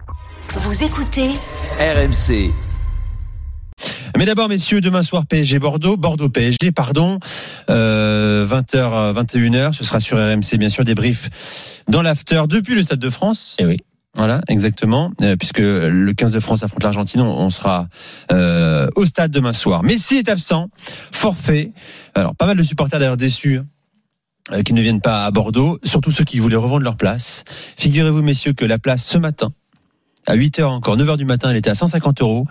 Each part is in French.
Vous écoutez RMC. Mais d'abord, messieurs, demain soir, Bordeaux-PSG, 20h, 21h, ce sera sur RMC, bien sûr, débrief dans l'after depuis le Stade de France. Eh oui. Voilà, exactement, puisque le 15 de France affronte l'Argentine, on sera au stade demain soir. Messi est absent, forfait. Alors, pas mal de supporters d'ailleurs déçus qui ne viennent pas à Bordeaux, surtout ceux qui voulaient revendre leur place. Figurez-vous, messieurs, que la place ce matin, à 8h encore, 9h du matin, elle était à 150 €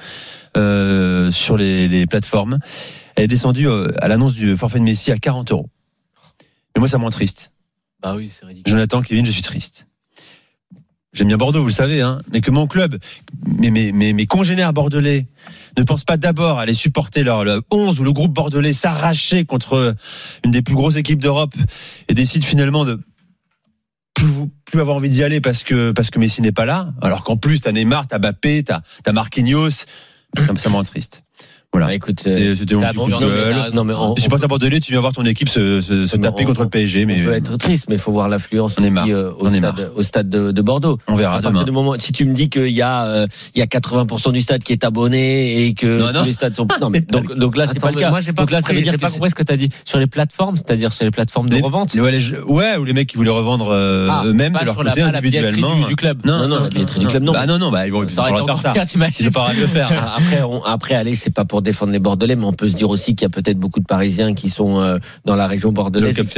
sur les plateformes. Elle est descendue à l'annonce du forfait de Messi à 40 €. Et moi, ça me rend triste. Bah oui, c'est ridicule. Jonathan, Kevin, je suis triste. J'aime bien Bordeaux, vous le savez, hein, mais que mon club, mes congénères bordelais ne pensent pas d'abord à aller supporter le 11 ou le groupe bordelais s'arracher contre une des plus grosses équipes d'Europe et décident finalement de plus avoir envie d'y aller parce que Messi n'est pas là, alors qu'en plus t'as Neymar, t'as Mbappé, t'as Marquinhos, ça me rend triste. Voilà. Bah, écoute, c'était mon petit coup de gueule. Non mais tu supportes Bordelais, tu viens voir ton équipe se taper contre le PSG, mais on peut être triste, mais il faut voir l'affluence au stade de Bordeaux. On verra demain. Si tu me dis qu'il y a 80% du stade qui est abonné et que tous les stades sont non mais donc là c'est pas le cas. Moi j'ai pas compris ce que tu as dit sur les plateformes, c'est-à-dire sur les plateformes de revente. Ouais, ou les mecs qui voulaient revendre eux-mêmes de leur côté individuellement du club. Non, la billetterie du club non. Bah non, ils vont pas faire ça. Ils ont pas le faire. Après allez, c'est pas pour défendre les Bordelais, mais on peut se dire aussi qu'il y a peut-être beaucoup de Parisiens qui sont dans la région bordelaise qui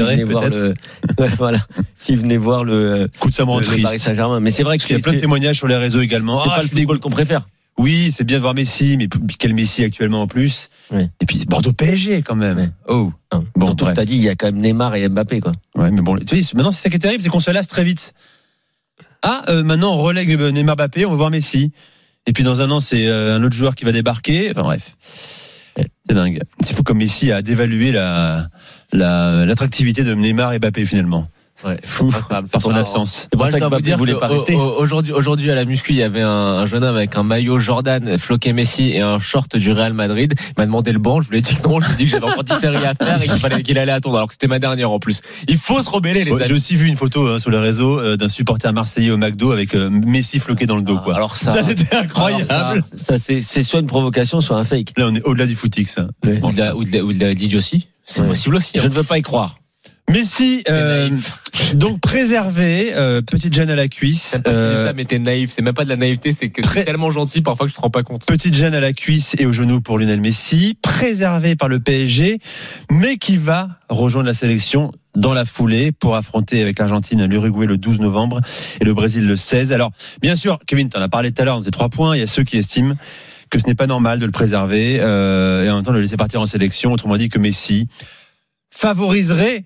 venaient voir le coup de ça me rend triste. Paris Saint-Germain. Mais c'est vrai qu'il y a plein de témoignages sur les réseaux également. C'est pas le football qu'on préfère. Oui, c'est bien de voir Messi, mais quel Messi actuellement en plus. Oui. Et puis Bordeaux PSG quand même. Oui. Oh. Bon, surtout que t'as dit il y a quand même Neymar et Mbappé quoi. Ouais, mais bon, tu sais, maintenant c'est ça qui est terrible, c'est qu'on se lasse très vite. Maintenant on relègue Neymar, Mbappé, on va voir Messi. Et puis dans un an c'est un autre joueur qui va débarquer. Enfin bref. C'est dingue. C'est fou comme Messi a dévalué l'attractivité de Neymar et Mbappé finalement. Ouais, fou par son absence. C'est pour ça que Mbappé voulait pas rester. Aujourd'hui à la muscu, il y avait un jeune homme avec un maillot Jordan floqué Messi et un short du Real Madrid. Il m'a demandé le banc, je lui ai dit que non, je lui ai dit que j'avais encore 10 séries à faire et qu'il allait attendre alors que c'était ma dernière en plus. Il faut se rebeller les amis. J'ai aussi vu une photo sur les réseaux d'un supporter marseillais au McDo avec Messi floqué dans le dos quoi. Alors ça c'était incroyable. Ça c'est soit une provocation soit un fake. Là on est au-delà du footix ça. Ou de l'idiotie. C'est possible aussi. Je ne veux pas y croire. Messi, donc préservé, petite gêne à la cuisse. C'est pas ça, mais t'es naïf. C'est même pas de la naïveté, c'est que t'es tellement gentil parfois que tu te rends pas compte. Petite gêne à la cuisse et au genou pour Lionel Messi, préservé par le PSG, mais qui va rejoindre la sélection dans la foulée pour affronter avec l'Argentine l'Uruguay le 12 novembre et le Brésil le 16. Alors, bien sûr, Kevin, t'en as parlé tout à l'heure dans tes 3 points. Il y a ceux qui estiment que ce n'est pas normal de le préserver et en même temps de le laisser partir en sélection. Autrement dit, que Messi favoriserait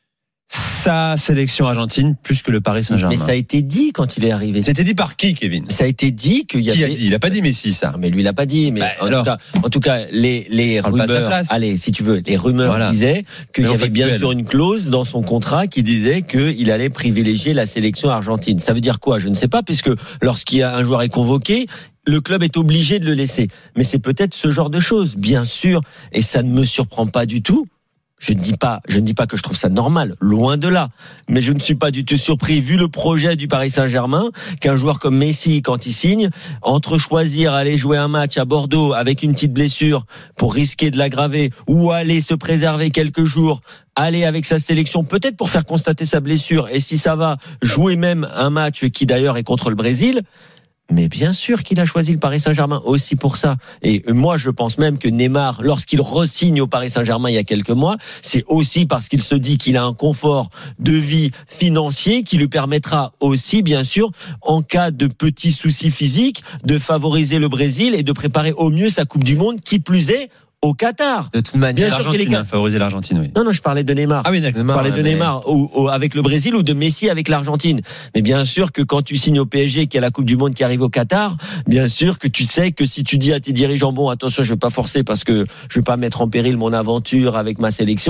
sa sélection argentine plus que le Paris Saint-Germain. Mais ça a été dit quand il est arrivé. C'était dit par qui, Kevin? Ça a été dit qu'il y avait. Qui a dit? Il a pas dit Messi, ça. Mais lui, il a pas dit. Mais en tout cas, les rumeurs. Allez, si tu veux, les rumeurs disaient qu'il y avait bien sûr une clause dans son contrat qui disait qu'il allait privilégier la sélection argentine. Ça veut dire quoi? Je ne sais pas, puisque lorsqu'il y a un joueur est convoqué, le club est obligé de le laisser. Mais c'est peut-être ce genre de choses, bien sûr, et ça ne me surprend pas du tout. Je ne dis pas que je trouve ça normal, loin de là. Mais je ne suis pas du tout surpris, vu le projet du Paris Saint-Germain, qu'un joueur comme Messi, quand il signe, entre choisir aller jouer un match à Bordeaux avec une petite blessure pour risquer de l'aggraver, ou aller se préserver quelques jours, aller avec sa sélection, peut-être pour faire constater sa blessure, et si ça va, jouer même un match qui d'ailleurs est contre le Brésil. Mais bien sûr qu'il a choisi le Paris Saint-Germain aussi pour ça. Et moi, je pense même que Neymar, lorsqu'il re-signe au Paris Saint-Germain il y a quelques mois, c'est aussi parce qu'il se dit qu'il a un confort de vie financier qui lui permettra aussi, bien sûr, en cas de petits soucis physiques, de favoriser le Brésil et de préparer au mieux sa Coupe du Monde, qui plus est, au Qatar. De toute manière, l'Argentine a favorisé l'Argentine, oui. Non, je parlais de Neymar. Ah oui, d'accord. Je parlais de Neymar avec le Brésil ou de Messi avec l'Argentine. Mais bien sûr que quand tu signes au PSG, qu'il y a la Coupe du Monde qui arrive au Qatar, bien sûr que tu sais que si tu dis à tes dirigeants, bon, attention, je vais pas forcer parce que je vais pas mettre en péril mon aventure avec ma sélection,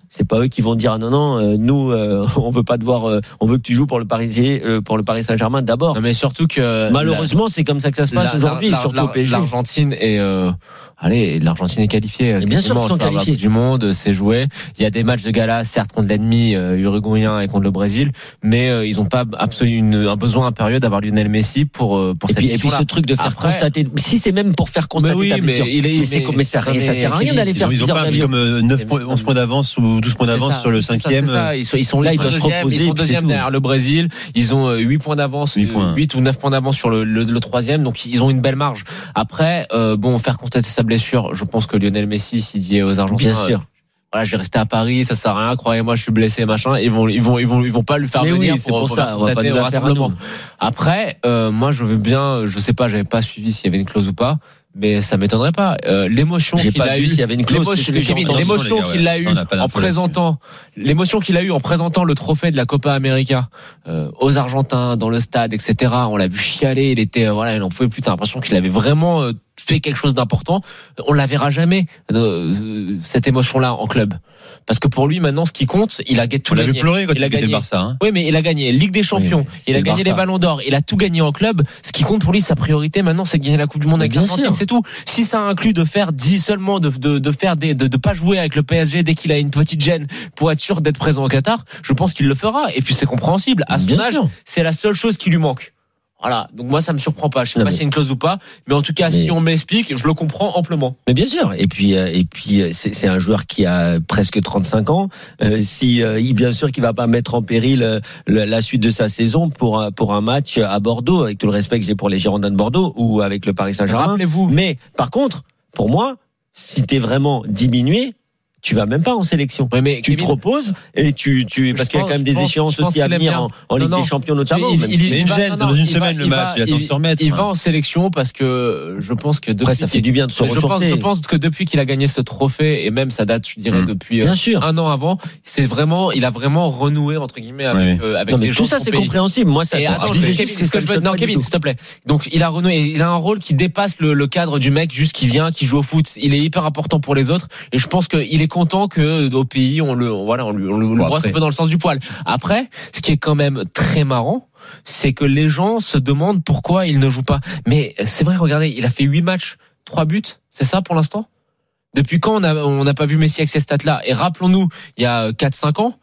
C'est pas eux qui vont dire non, nous on veut pas te voir, on veut que tu joues pour le Paris Saint-Germain d'abord. Non, mais surtout que malheureusement c'est comme ça que ça se passe aujourd'hui, surtout au PSG. L'Argentine est qualifiée. Bien sûr qu'ils sont qualifiés. Du monde, c'est joué. Il y a des matchs de gala, certes contre l'ennemi uruguayen et contre le Brésil, mais ils n'ont pas absolument un besoin impérieux d'avoir Lionel Messi pour cette et puis ce truc de faire constater, si c'est même pour faire constater ta blessure, mais ça sert à rien d'aller faire ils ont pas comme 11 points d'avance ou 12 points d'avance sur le 5e. Ils sont là, ils sont deuxième derrière le Brésil. Ils ont 8 points d'avance, 8 ou 9 points d'avance sur le troisième, donc ils ont une belle marge. Après, faire constater sa blessure, je pense que Lionel Messi, s'il dit aux Argentins, bien sûr. Voilà, je vais rester à Paris, ça sert à rien, croyez-moi, je suis blessé, machin. Ils vont pas le faire venir pour ça, on va pas au rassemblement. Après, moi, je veux bien, je sais pas, j'avais pas suivi s'il y avait une clause ou pas. Mais ça m'étonnerait pas. L'émotion qu'il a eue, l'émotion qu'il a eue en présentant le trophée de la Copa América aux Argentins dans le stade, etc. On l'a vu chialer. Il était, il en pouvait plus. T'as l'impression qu'il avait vraiment fait quelque chose d'important. On la verra jamais cette émotion-là en club. Parce que pour lui maintenant, ce qui compte, il a tout gagné. On l'a vu pleurer quand il a gagné le Barça. Hein. Oui, mais il a gagné Ligue des Champions, il a gagné les Ballons d'Or, il a tout gagné en club. Ce qui compte pour lui, sa priorité maintenant, c'est de gagner la Coupe du Monde avec l'Argentine, c'est tout. Si ça inclut de faire 10 seulement, de pas jouer avec le PSG dès qu'il a une petite gêne pour être sûr d'être présent au Qatar, je pense qu'il le fera. Et puis c'est compréhensible. À son âge, c'est la seule chose qui lui manque. Voilà, donc moi ça me surprend pas. Je sais pas s'il y a une clause ou pas, mais en tout cas si on m'explique, je le comprends amplement. Mais bien sûr. Et puis c'est un joueur qui a presque 35 ans. Bien sûr qu'il va pas mettre en péril la suite de sa saison pour un match à Bordeaux, avec tout le respect que j'ai pour les Girondins de Bordeaux ou avec le Paris Saint-Germain. Rappelez-vous. Mais par contre, pour moi, si t'es vraiment diminué, tu vas même pas en sélection. Oui, mais tu te reposes et parce qu'il y a quand même des échéances aussi à venir en Ligue des Champions notamment. Il une gêne dans une semaine le match, il attend de se remettre. Il va en sélection parce que je pense que après ça fait du bien de se ressourcer. Je pense que depuis qu'il a gagné ce trophée et même ça date, je dirais depuis un an avant, il a vraiment renoué entre guillemets avec les gens. Tout ça c'est compréhensible. Moi ça. Kevin, s'il te plaît. Donc il a renoué, il a un rôle qui dépasse le cadre du mec juste qui vient, qui joue au foot. Il est hyper important pour les autres et je pense qu'il est content que au pays on le brosse un peu dans le sens du poil. Après, ce qui est quand même très marrant, c'est que les gens se demandent pourquoi il ne joue pas. Mais c'est vrai, regardez, il a fait 8 matchs, 3 buts, c'est ça pour l'instant ? Depuis quand on n'a pas vu Messi avec ces stats-là ? Et rappelons-nous, il y a 4-5 ans,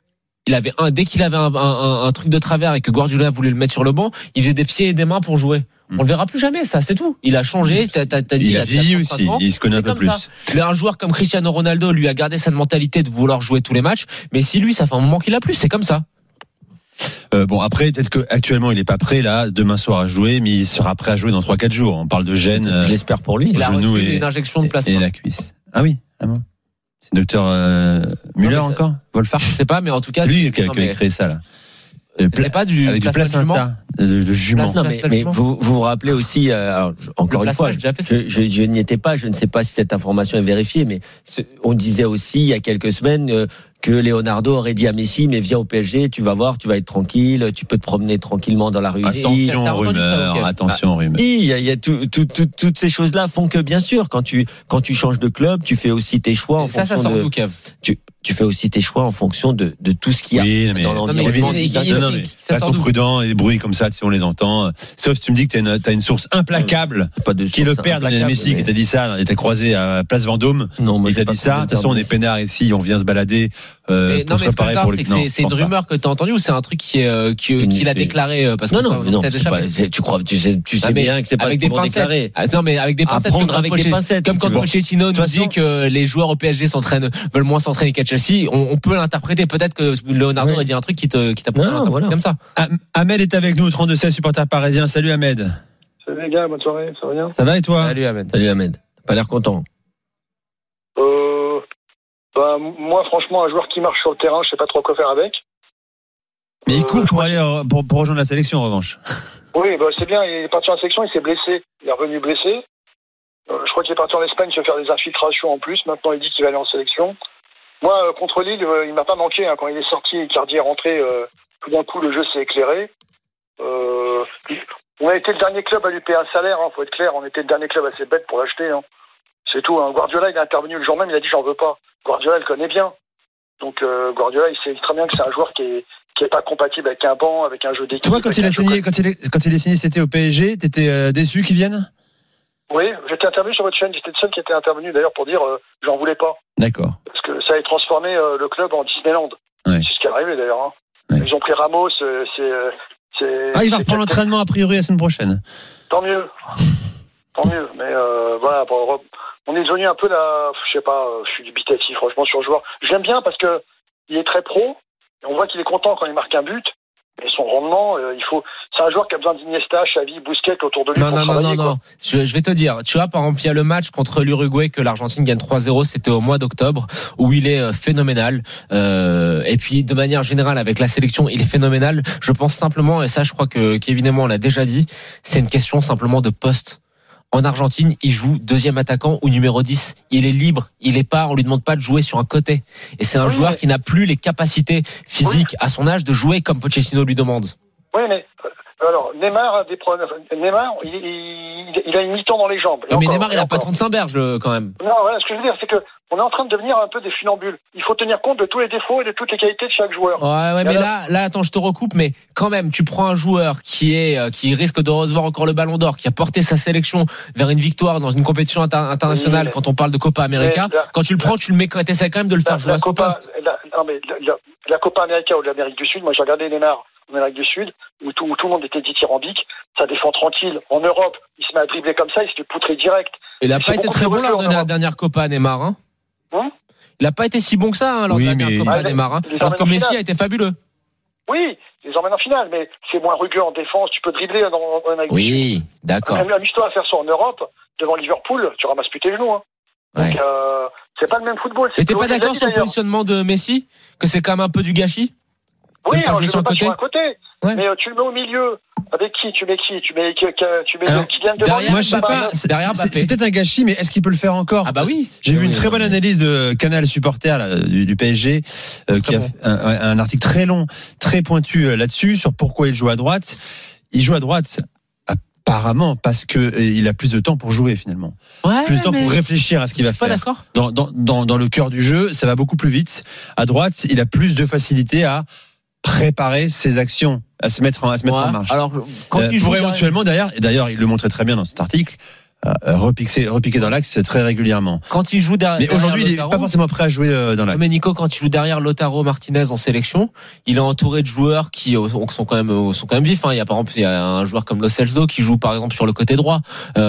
dès qu'il avait un truc de travers et que Guardiola voulait le mettre sur le banc, il faisait des pieds et des mains pour jouer. On le verra plus jamais, ça, c'est tout. Il a changé, t'as dit. Il a vieilli aussi, il se connaît un peu plus. Un joueur comme Cristiano Ronaldo, lui, a gardé sa mentalité de vouloir jouer tous les matchs, mais si lui, ça fait un moment qu'il a plus, c'est comme ça. Après, peut-être qu'actuellement, il est pas prêt, là, demain soir à jouer, mais il sera prêt à jouer dans 3-4 jours. On parle de gêne. Je l'espère pour lui. Il a reçu une injection de plasma. Et la cuisse. Ah oui, bon. C'est docteur Müller encore? Wolfhard? Je sais pas, mais en tout cas. Lui qui a créé ça, là. Pas du placenta de jument. Mais vous rappelez aussi, encore une fois, je n'y étais pas, je ne sais pas si cette information est vérifiée, mais on disait aussi il y a quelques semaines que Leonardo aurait dit à Messi, mais viens au PSG, tu vas voir, tu vas être tranquille, tu peux te promener tranquillement dans la rue. Attention, rumeur. Il y a toutes ces choses-là font que, bien sûr, quand tu changes de club, tu fais aussi tes choix en fonction sort d'où, Kev ? Tu fais aussi tes choix en fonction de tout ce qu'il y a dans l'environnement. Restons prudents, et des bruits comme ça, si on les entend. Sauf si tu me dis que t'as une source implacable qui est le père de Lionel Messi, qui t'a dit ça, il t'a croisé à Place Vendôme. Non, il t'a dit ça. De toute façon, on est peinard ici, on vient se balader. Pour se préparer pour les. C'est une rumeur que t'as entendue ou c'est un truc qu'il a déclaré parce que non, tu sais bien que c'est pas ce qu'ils vont déclarer. Non, mais avec des pincettes. Apprendre avec des pincettes. Comme quand Pochettino nous dit que les joueurs au PSG veulent moins s'entraîner qu'à Chelsea, on peut l'interpréter. Peut-être que Leonardo a dit un truc qui t'a interprété comme ça. Ahmed est avec nous, 32-16, supporter parisien. Salut Ahmed. Salut les gars, bonne soirée, ça va bien ? Ça va et toi ? Salut Ahmed. T'as pas l'air content. Moi, franchement, un joueur qui marche sur le terrain, je sais pas trop quoi faire avec. Mais il court pour aller pour rejoindre la sélection en revanche. Oui, c'est bien. Il est parti en sélection, il s'est blessé. Il est revenu blessé. Je crois qu'il est parti en Espagne se faire des infiltrations en plus. Maintenant, il dit qu'il va aller en sélection. Moi, contre Lille, il m'a pas manqué. Quand il est sorti, Icardi est rentré. Tout d'un coup, le jeu s'est éclairé. On a été le dernier club à lui payer un salaire. Faut être clair. On était le dernier club assez bête pour l'acheter. C'est tout. Guardiola, il est intervenu le jour même. Il a dit j'en veux pas. Guardiola, il connaît bien. Donc Guardiola, il sait très bien que c'est un joueur qui est pas compatible avec un banc, avec un jeu d'équipe. Tu vois, quand il est signé, c'était au PSG, t'étais déçu qu'il vienne? Oui, j'étais intervenu sur votre chaîne. J'étais le seul qui était intervenu d'ailleurs pour dire j'en voulais pas. D'accord. Parce que ça a transformé le club en Disneyland. Ouais. C'est ce qui est arrivé d'ailleurs. Hein. Ouais. Ils ont pris Ramos. Il va reprendre l'entraînement a priori la semaine prochaine. Tant mieux. Mais voilà, on est devenu un peu je sais pas, je suis dubitatif franchement sur le joueur. J'aime bien parce que il est très pro. Et on voit qu'il est content quand il marque un but. Et son rendement, c'est un joueur qui a besoin d'Iniesta, Xavi, Busquets autour de lui pour travailler. Non. Je vais te dire, tu vois, par exemple, il y a le match contre l'Uruguay que l'Argentine gagne 3-0, c'était au mois d'octobre, où il est phénoménal. Et puis, de manière générale, avec la sélection, il est phénoménal. Je pense simplement, et ça, je crois que évidemment, on l'a déjà dit, c'est une question simplement de poste. En Argentine, il joue deuxième attaquant ou numéro 10. Il est libre. On lui demande pas de jouer sur un côté. Et c'est un joueur qui n'a plus les capacités physiques à son âge de jouer comme Pochettino lui demande. Oui, mais alors Neymar a des problèmes. Neymar, il a une mi-temps dans les jambes. Mais Neymar, il a pas 35 berges quand même. Non, voilà, ce que je veux dire, c'est que on est en train de devenir un peu des funambules. Il faut tenir compte de tous les défauts et de toutes les qualités de chaque joueur. Ouais, mais là, attends, je te recoupe, mais quand même, tu prends un joueur qui risque de recevoir encore le Ballon d'Or, qui a porté sa sélection vers une victoire dans une compétition internationale. Quand on parle de Copa América, quand tu le prends, tu le mets, t'essaies quand même de le faire jouer à son poste. La Copa América ou de l'Amérique du Sud, moi j'ai regardé Neymar en Amérique du Sud, où tout le monde était dithyrambique, ça défend tranquille. En Europe, il se met à dribbler comme ça, il se fait poutrer direct. Il n'a pas été très bon lors de la dernière Copa, Neymar. Hein, il n'a pas été si bon que ça lors de la dernière Copa, Neymar. Alors que Messi a été fabuleux. Oui, ils les emmènent en finale, mais c'est moins rugueux en défense. Tu peux dribbler en Amérique du Sud. Oui, d'accord. Amuse-toi à faire ça en Europe, devant Liverpool, tu ramasses plus tes genoux. Hein. Ouais. Donc, c'est pas le même football. Et t'es pas d'accord sur le positionnement de Messi, que c'est quand même un peu du gâchis? Oui, alors je ne pas sur un côté, mais tu le mets au milieu. Avec qui? Tu mets Kylian derrière, moi je sais pas, c'est peut-être un gâchis, mais est-ce qu'il peut le faire encore? Ah bah oui. J'ai vu une très bonne analyse de Canal Supporter du PSG, qui a un article très long, très pointu là-dessus, sur pourquoi il joue à droite. Il joue à droite apparemment parce que il a plus de temps pour jouer finalement, plus de temps pour réfléchir à ce qu'il va faire. D'accord. Dans le cœur du jeu, ça va beaucoup plus vite. À droite, il a plus de facilité à préparer ses actions, à se mettre en marche. Alors, quand il joue éventuellement d'ailleurs, il le montrait très bien dans cet article, repiquer dans l'axe très régulièrement. Quand il joue derrière, mais aujourd'hui, il n'est pas forcément prêt à jouer dans l'axe. Mais Nico, quand il joue derrière Lautaro Martinez en sélection, il est entouré de joueurs qui sont quand même vifs. Il y a par exemple un joueur comme Lo Celso qui joue par exemple sur le côté droit.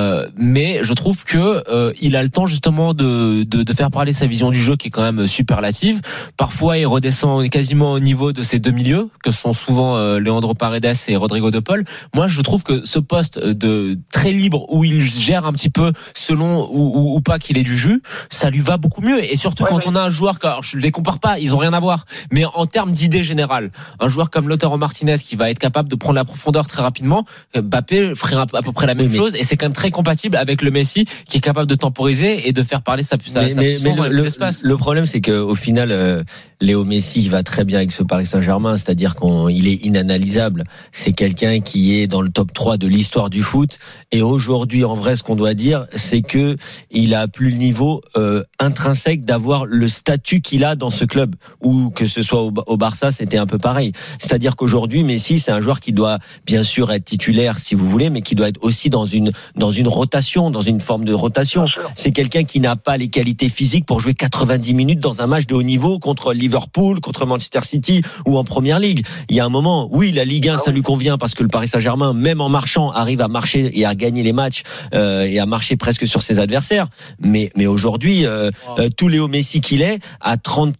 Mais je trouve que il a le temps justement de faire parler sa vision du jeu qui est quand même superlative. Parfois, il redescend quasiment au niveau de ses deux milieux, que sont souvent Leandro Paredes et Rodrigo De Paul. Moi, je trouve que ce poste de très libre où il gère un petit peu selon ou pas qu'il ait du jus, ça lui va beaucoup mieux. Et surtout quand on a un joueur, alors je les compare pas, ils ont rien à voir, mais en termes d'idée générale, un joueur comme Lautaro Martinez qui va être capable de prendre la profondeur très rapidement, Mbappé ferait à peu près la même chose, et c'est quand même très compatible avec le Messi qui est capable de temporiser et de faire parler sa puissance dans l'espace. Le problème, c'est qu'au final, Léo Messi, il va très bien avec ce Paris Saint-Germain, c'est-à-dire qu'il est inanalysable. C'est quelqu'un qui est dans le top 3 de l'histoire du foot, et aujourd'hui, en vrai, ce qu'on doit dire, c'est que il a plus le niveau intrinsèque d'avoir le statut qu'il a dans ce club, ou que ce soit au Barça, c'était un peu pareil. C'est-à-dire qu'aujourd'hui, Messi, c'est un joueur qui doit bien sûr être titulaire, si vous voulez, mais qui doit être aussi dans une rotation, dans une forme de rotation. C'est quelqu'un qui n'a pas les qualités physiques pour jouer 90 minutes dans un match de haut niveau contre Liverpool, contre Manchester City ou en Première Ligue. Il y a un moment, oui, la Ligue 1, ça lui convient parce que le Paris Saint-Germain, même en marchant, arrive à marcher et à gagner les matchs et à marcher presque sur ses adversaires. Mais aujourd'hui, tout Léo Messi qu'il est, à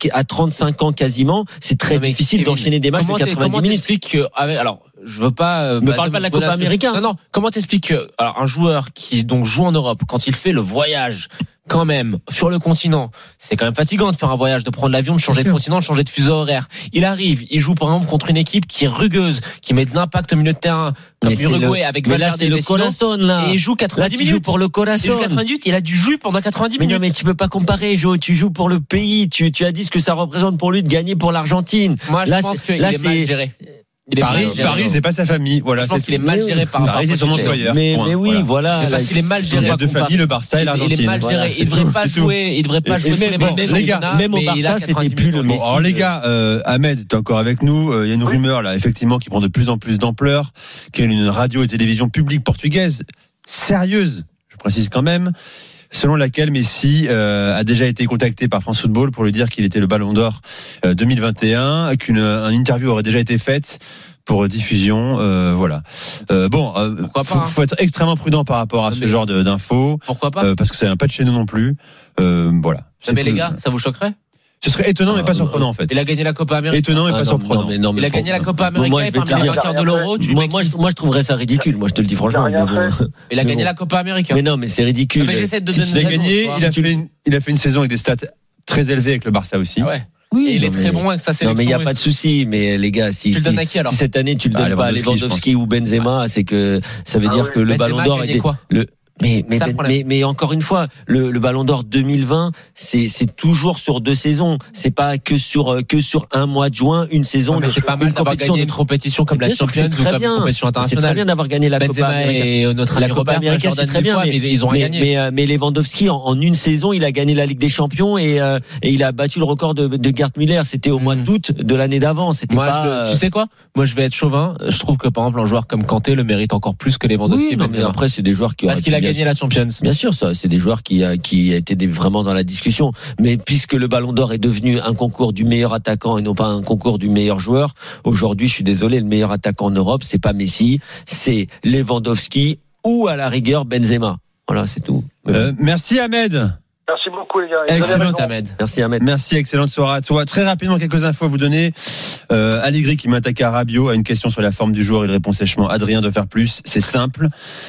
35 ans quasiment, c'est très difficile d'enchaîner des matchs de 90 minutes. Alors, je veux pas me parle pas de la Copa América. Non, comment t'expliques que un joueur qui donc joue en Europe, quand il fait le voyage quand même sur le continent, c'est quand même fatigant de faire un voyage, de prendre l'avion, de changer de continent, de changer de fuseau horaire. Il arrive, il joue par exemple contre une équipe qui est rugueuse, qui met de l'impact au milieu de terrain, comme l'Uruguay avec Valverde et Corazon là. Et il joue 90 minutes. Pour le Corazon. Il joue 90 minutes, il a du jus pendant 90 minutes. Non, mais tu peux pas comparer, Jo. Tu joues pour le pays. Tu as dit ce que ça représente pour lui de gagner pour l'Argentine. Moi, je pense qu'il est mal géré. Paris, c'est pas sa famille. Voilà, je pense qu'il est mal géré par Paris, c'est son employeur. Mais oui, voilà. C'est parce qu'il est mal géré. Il y a deux familles, le Barça et l'Argentine. Il est mal géré. Il devrait pas jouer. Il devrait pas jouer tous les matchs. Les gars, même au Barça, c'était plus le Messi. Alors les gars, Ahmed, t'es encore avec nous. Il y a une rumeur là, effectivement, qui prend de plus en plus d'ampleur, qu'il y a une radio et télévision publique portugaise sérieuse, je précise quand même, selon laquelle Messi a déjà été contacté par France Football pour lui dire qu'il était le Ballon d'Or 2021, qu'une interview aurait déjà été faite pour diffusion, voilà. Faut être extrêmement prudent par rapport à ce genre d'infos. Pourquoi pas parce que ça vient pas de chez nous non plus. Voilà. Mais les gars, ça vous choquerait? Ce serait étonnant mais pas surprenant en fait. Il a gagné la Copa América. Étonnant mais pas surprenant. Il a gagné la Copa América et parmi les vainqueurs de l'Euro. Moi, je trouverais ça ridicule. Moi, je te le dis franchement. Il a gagné la Copa América. Mais non, mais c'est ridicule. Mais j'essaie de donner. Il a gagné. Il a fait une saison avec des stats très élevées avec le Barça aussi. Ouais. Oui, et il est très bon avec sa sélection. Non, mais il n'y a pas de souci. Mais les gars, si cette année tu le donnes pas à Lewandowski ou Benzema, c'est que ça veut dire que le Ballon d'Or était mais encore une fois, le Ballon d'Or 2020, c'est toujours sur 2 saisons. C'est pas que sur un mois de juin, une saison. Mais c'est pas mal d'avoir gagné une compétition comme la Champions ou comme une compétition internationale. C'est très bien d'avoir gagné la Copa América. Et notre ami Robert, c'est très bien. Mais ils ont rien gagné. Mais Lewandowski, en une saison, il a gagné la Ligue des Champions et il a battu le record de Gerd Müller. C'était au mois d'août de l'année d'avant. C'était pas. Tu sais quoi? Moi, je vais être chauvin. Je trouve que par exemple, un joueur comme Kanté le mérite encore plus que Lewandowski. Mais après, c'est des joueurs qui parce qu'il a gagné la Champions. Bien sûr, ça, c'est des joueurs qui étaient vraiment dans la discussion. Mais puisque le Ballon d'Or est devenu un concours du meilleur attaquant et non pas un concours du meilleur joueur, aujourd'hui, je suis désolé, le meilleur attaquant en Europe, c'est pas Messi, c'est Lewandowski ou à la rigueur Benzema. Voilà, c'est tout. Merci Ahmed. Merci beaucoup les gars. Excellent Ahmed. Merci Ahmed. Merci, excellente soirée à toi. Très rapidement, quelques infos à vous donner. Allegri qui m'attaque à Rabiot a une question sur la forme du joueur. Il répond sèchement. Adrien doit faire plus. C'est simple.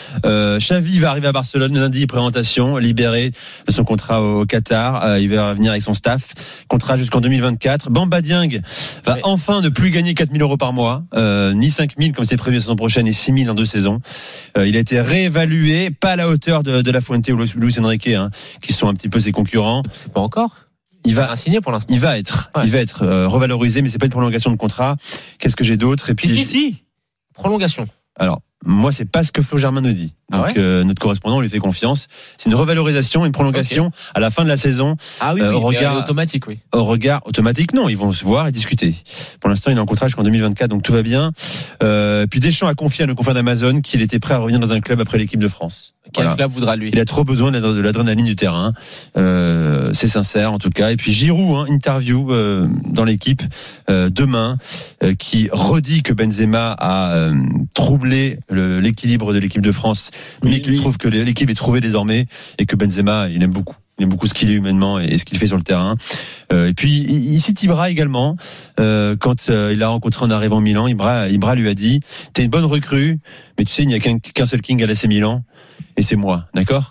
Xavi va arriver à Barcelone lundi. Présentation libéré de son contrat au Qatar. Il va venir avec son staff. Contrat jusqu'en 2024. Bamba Dieng va enfin ne plus gagner 4 000 euros par mois, ni 5 000 comme c'est prévu la saison prochaine et 6 000 en 2 saisons. Il a été réévalué, pas à la hauteur de La Fuente ou Luis Enrique, qui sont un petit peu ses concurrents. C'est pas encore. Il va signer pour l'instant. Il va être revalorisé, mais c'est pas une prolongation de contrat. Qu'est-ce que j'ai d'autre? Et puis si. Prolongation. Alors moi, c'est pas ce que Flo Germain nous dit. Donc notre correspondant lui fait confiance. C'est une revalorisation, une prolongation à la fin de la saison. Ah oui, au regard automatique, oui. Au regard automatique, non, ils vont se voir et discuter. Pour l'instant, il est en contrat jusqu'en 2024, donc tout va bien. Puis Deschamps a confié à nos confrères d'Amazon qu'il était prêt à revenir dans un club après l'équipe de France. Quel club voudra lui? Il a trop besoin de l'adrénaline du terrain. C'est sincère en tout cas. Et puis Giroud, interview dans l'équipe demain, qui redit que Benzema a troublé l'équilibre de l'équipe de France, mais qu'il trouve que l'équipe est trouvée désormais et que Benzema, il aime beaucoup ce qu'il est humainement et ce qu'il fait sur le terrain. Et puis il cite Ibra également. Quand il l'a rencontré en arrivant au Milan, Ibra lui a dit: t'es une bonne recrue, mais tu sais, il n'y a qu'un seul king à l'AC Milan, et c'est moi, d'accord?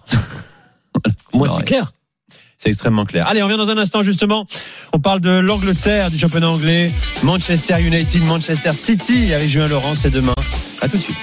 Moi, c'est clair. C'est extrêmement clair. Allez, on revient dans un instant justement. On parle de l'Angleterre, du championnat anglais, Manchester United, Manchester City avec Julien Laurent, c'est demain. À tout de suite.